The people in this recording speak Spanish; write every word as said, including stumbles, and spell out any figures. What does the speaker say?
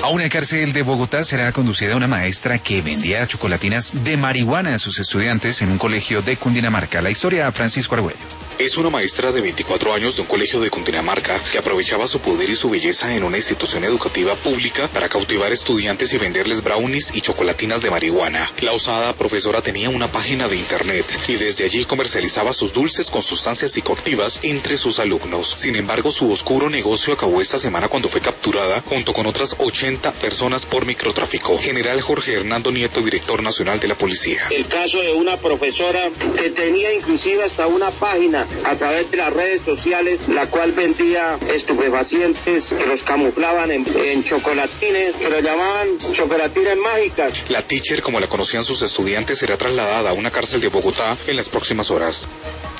A una cárcel de Bogotá será conducida una maestra que vendía chocolatinas de marihuana a sus estudiantes en un colegio de Cundinamarca. La historia, Francisco Argüello. Es una maestra de veinticuatro años de un colegio de Cundinamarca que aprovechaba su poder y su belleza en una institución educativa pública para cautivar estudiantes y venderles brownies y chocolatinas de marihuana. La osada profesora tenía una página de internet y desde allí comercializaba sus dulces con sustancias psicoactivas entre sus alumnos. Sin embargo, su oscuro negocio acabó esta semana cuando fue capturada junto con otras ochenta personas por microtráfico. General Jorge Hernando Nieto, director nacional de la policía. El caso de una profesora que tenía inclusive hasta una página a través de las redes sociales, la cual vendía estupefacientes que los camuflaban en, en chocolatines, que lo llamaban chocolatines mágicas. La teacher, como la conocían sus estudiantes, será trasladada a una cárcel de Bogotá en las próximas horas.